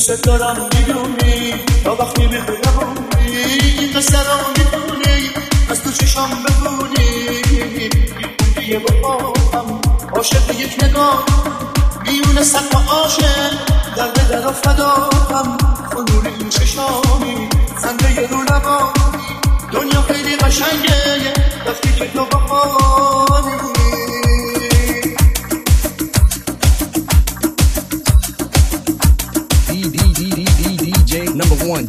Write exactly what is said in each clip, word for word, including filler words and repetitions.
دوست دارم میدونی تا وقتی میخونی این قصه رو میدونی از تو چشم ببونی بیخوندی با هم عاشق یک نگاه میونه سقف عاشق درد در و فدا هم خنور این چشامی خنده رو لبانی دنیا خیلی قشنگه وقتی که تو بخوانی D J number one.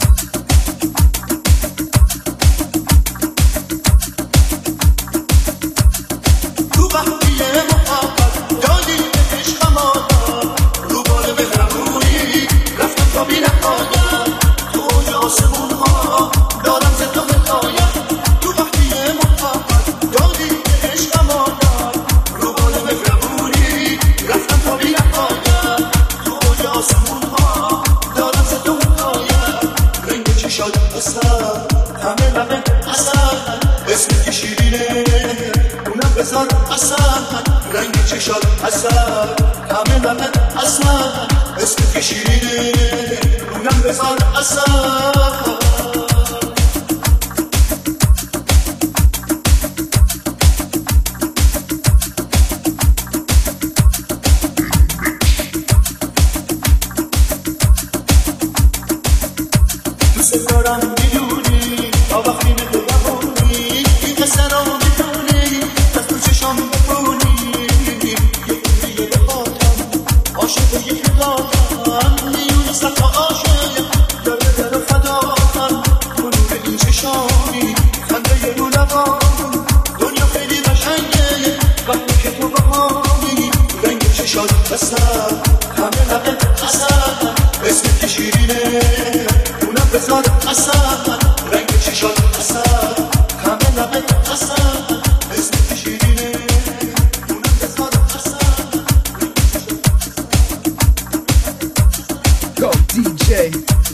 تو وقتی محبت دادی به عشق مادر رو بال مهربونی رفتم تا بی نهایت تو اوج آسمون ها دارم ز تو حکایت تو وقتی محبت دادی به عشق مادر رو بال مهربونی رفتم تا بی نهایت تو اوج آسمون ها دارم ز تو حکایت رنگ چشات اصلا همه لبه اصلا اسم که شیرینه اونم بذار اصلا رنگ چشات اصلا همه لبه اصلا اسم که شیرینه اونم بذار اصلا دوست دارم میدونی تا وقتی میخونی این قصه رو میدونی از تو چشم بخونی یه خوندی بخاطم عاشق یک نگاهم میونه سقف عاشق درد در و فداهم خنور این چشامی خنده رو لبانی دنیا خیلی قشنگه وقتی که تو بخوانی رنگ چشات اصلا همه لبه اصلا اسم که شیرینه بذار اصلا رنگ چشات اصلا همه لبه اصلا اسم که شیرینه اونم بذار اصلا Go D J.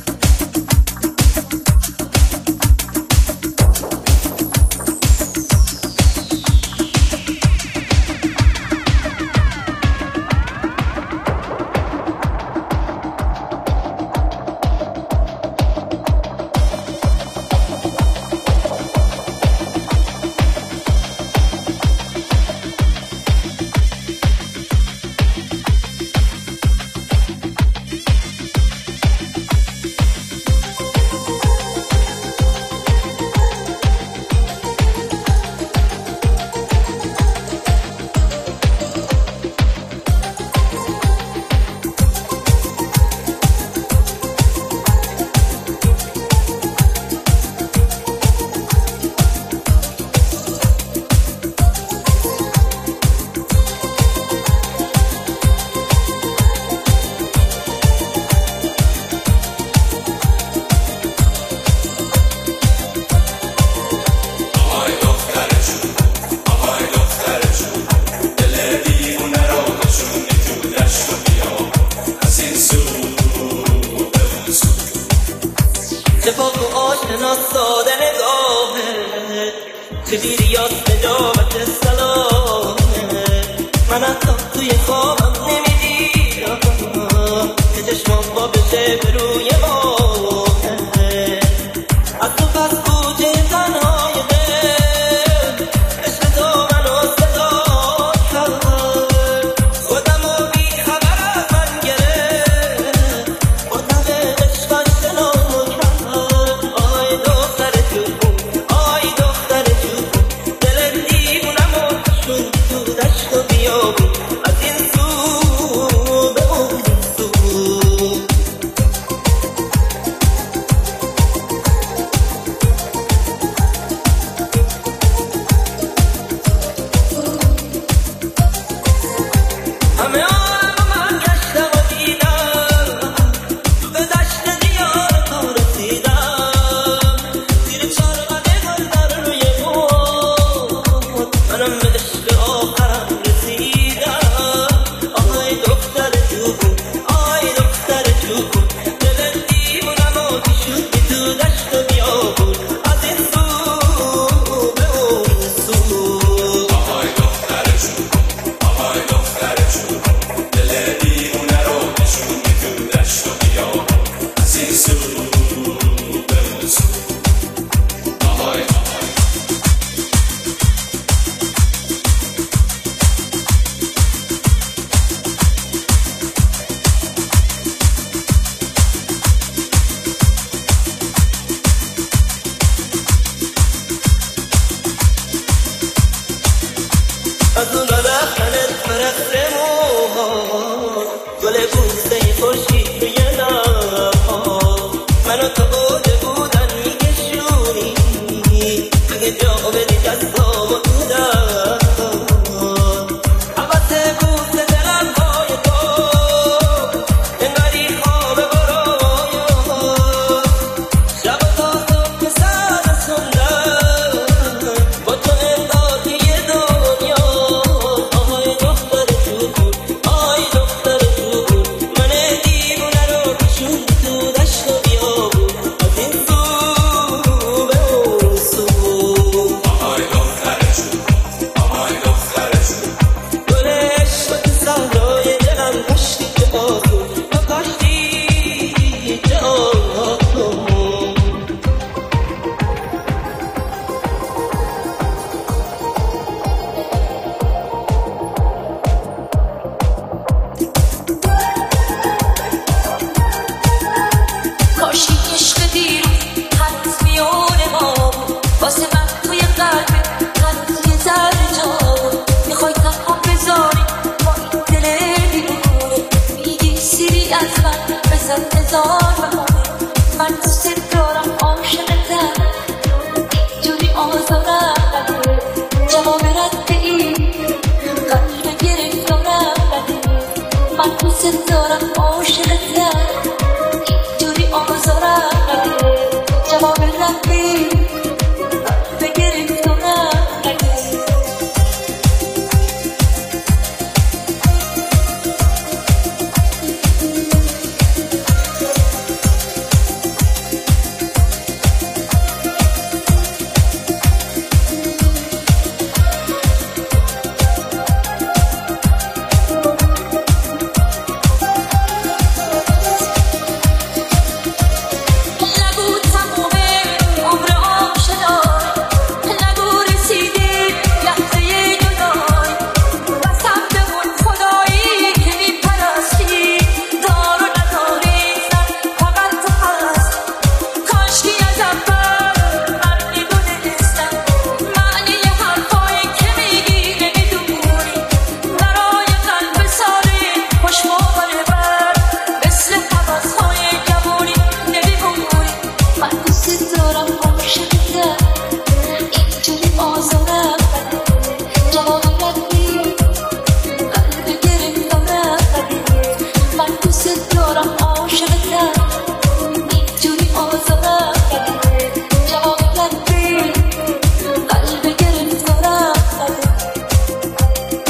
اتفاق و آشنا ساده نگاهه چجوری یاد نجابت سلامه من حتی توی خوابم نمیدیدم که چشمام با بشه به روی ماهه از تو پس کوچه تنهای دل عشق تو منو صدا کرد خودم و بی خبر از من گرفت مرتب عشقش شنو کرد آی دختر جون آی دختر جون دل دیوونم و شد تو دشت و بیابون از این سو از اون رفتنت مرفت موها گل بوسته خورشید روی لبها منو تو اوج بودن میکشونی اگه جا بدی دستامو تو دستام البته بوسه دلم پای تو انگاری خواب برای شب تا صبح سر سندن با تو انگار یه دنیا آهای دختر جوگو آی دختر جوگو من دیوونه رو کشون تو دشت و بیابون از این سو به اون سو آهای دختر جوگو آهای دختر جوگو گل عشق تو صحرای دلم کاشتی که آسون تو کاشتی که آسون کاشی عشق دیروز هنوز میون ما بود واسه من توی قلبت هنوز یه ذره جا بود میخوای تنها بذاری با این دل بیرونه میگی سیری از من بزن هزار بهونه من دوست دارم عاشقتم اینجوری آزارم نده جواب رد این قلب گرفتارم نده من دوست دارم عاشقتم اینجوری آزارم نده جواب رفتی قلب گرفتارم نده نگو تمومه عمر آشنایی نگو رسیدی لحظه جدایی قسم بخور خدایی که میپرستی دار و نداری زن فقط تو هست کاشکی از اول من میدونستم معنی حرفایی که میگی نمیدونی برای قلب سالی خوش باور بر مثل حوضهای جوانی نمیمونی من دوست دارم عاشقتم اینجوری آزارم نده جواب ردی قلب گرفتارم نده من دوست دارم عاشقتم اینجوری آزارم نده جواب ردی قلب گرفتارم نده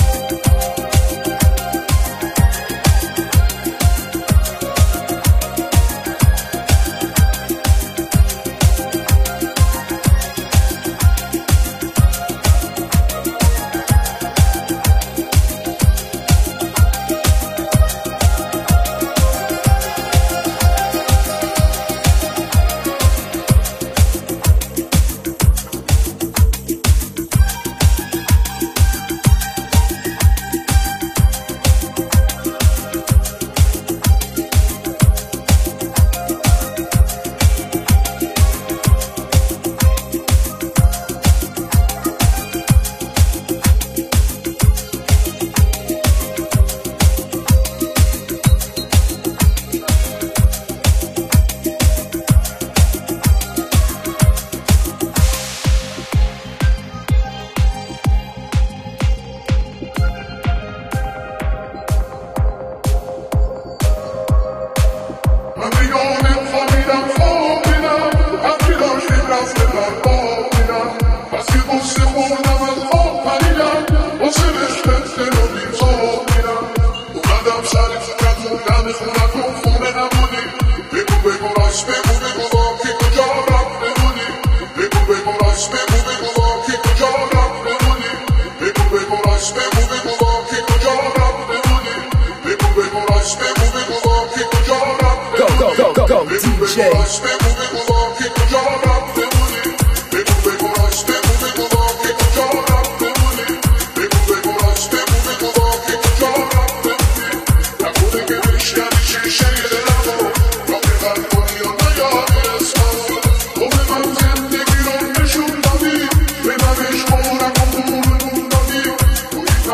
من بیانم خواهیدم خوابیدم هرچی داشتیم رفته بر بابیدم پس که قصه خوردم از خواب پریدم واسه رشتت دل و بیزابیدم اومدم سر فکرتون دم خونتون خونه نمونی بگو بگو راست بگو بگو واقعی کجا رفته بودی بگو بگو راست بگو بگو واقعی کجا رفته بودی بگو بگو راست بگو بگو واقعی کجا رفته بودی بگو بگو راست بگو بگو واقعی کجا رفته Go, go, go, go, go, بگو بگو D J. راست بگو بگو واقعی کجا رفته بودی بگو بگو راست بگو بگو واقعی کجا رفته بودی بگو بگو راست بگو بگو واقعی کجا رفته بودی نکنه که بشکنی شیشه دلمو را به قلب کنی یا نیادی اسمم تو به من زندگی رو نشون دادی به من عشق و رقم پولمون دادی توی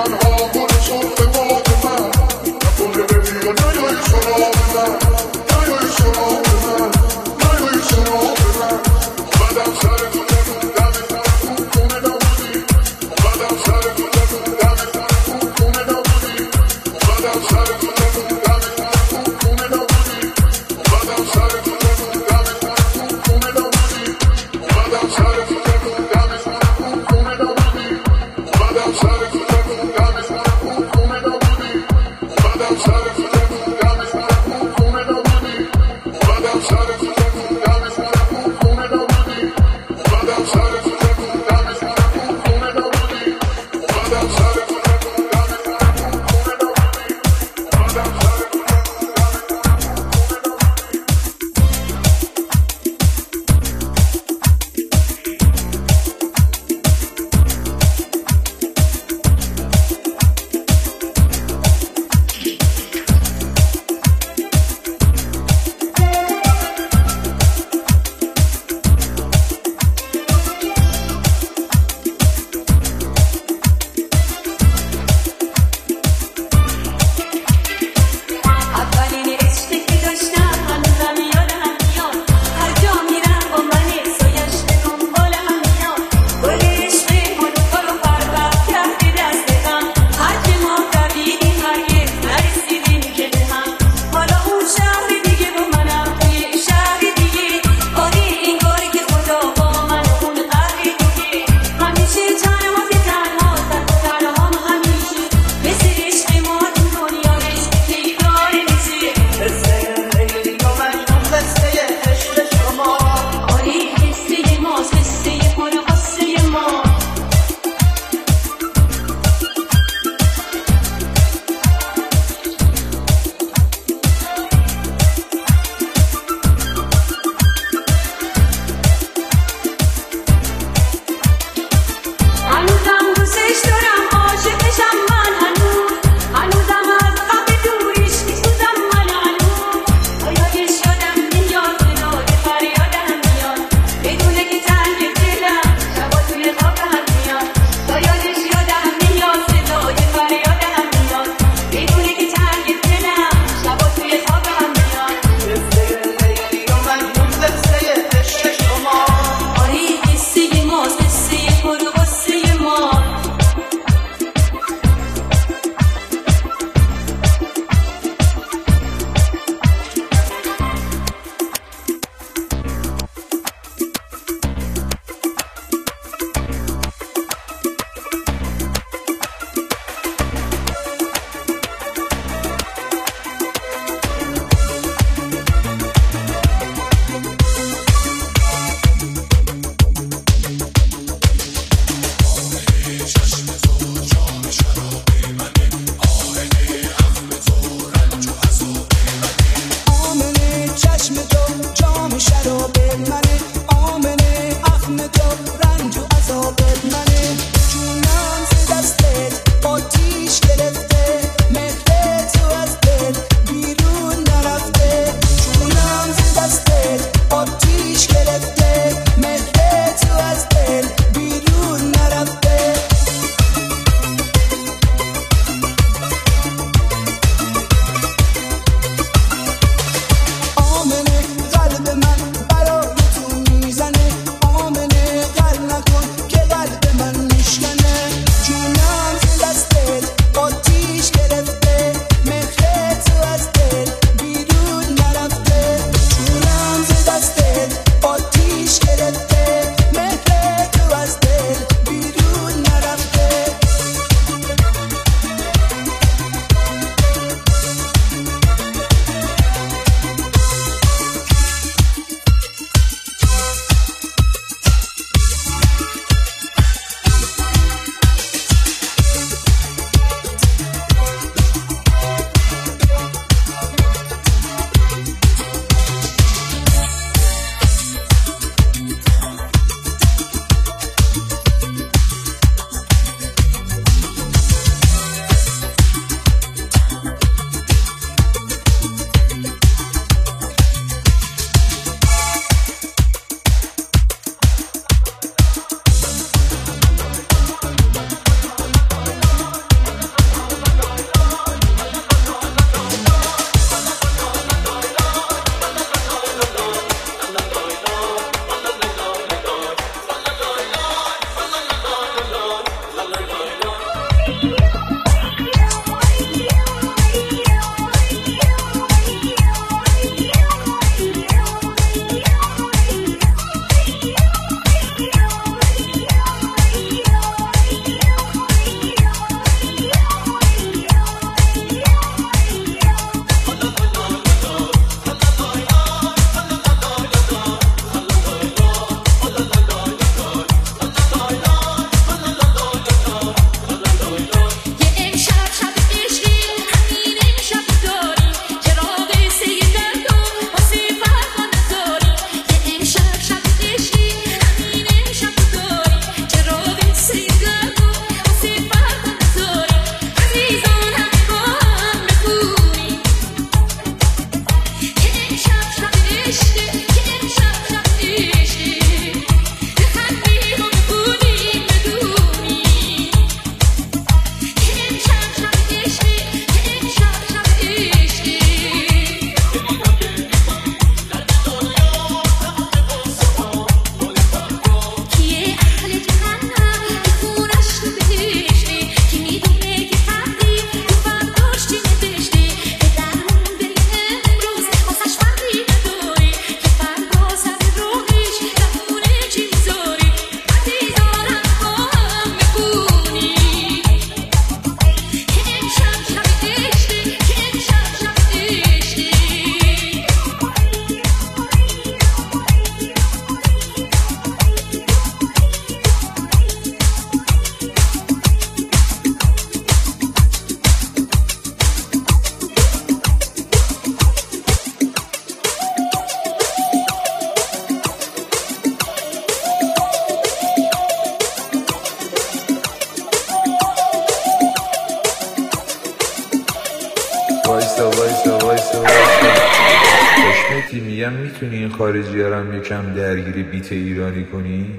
میگم میتونی این خارجی ها هم یکم درگیری بیت ایرانی کنی؟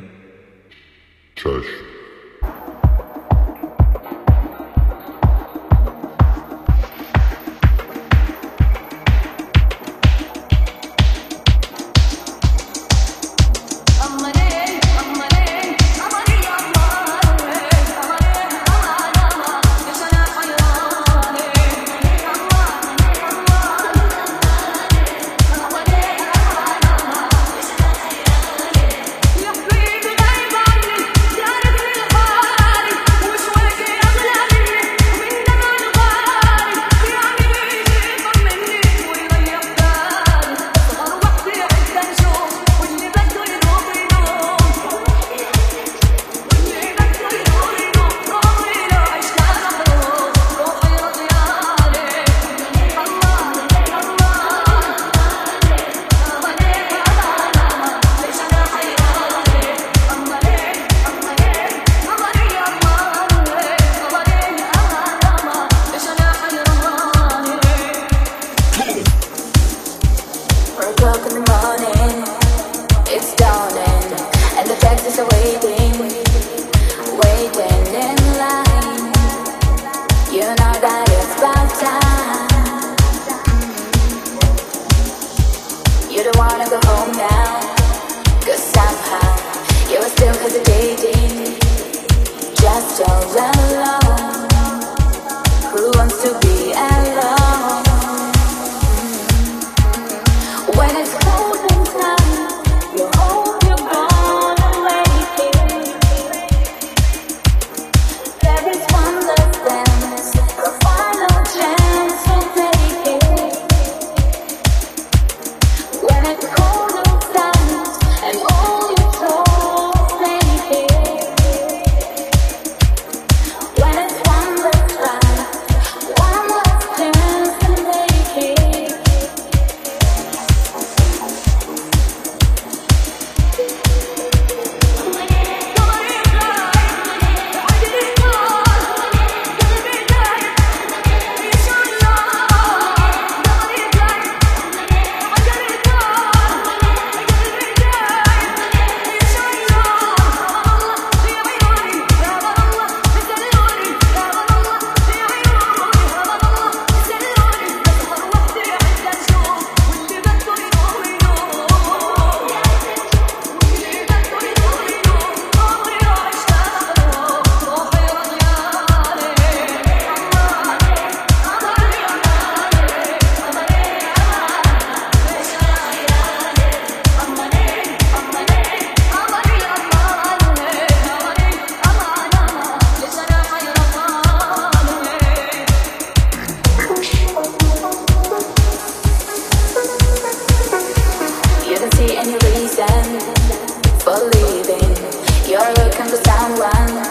چشم. Any reason for leaving? You're looking for someone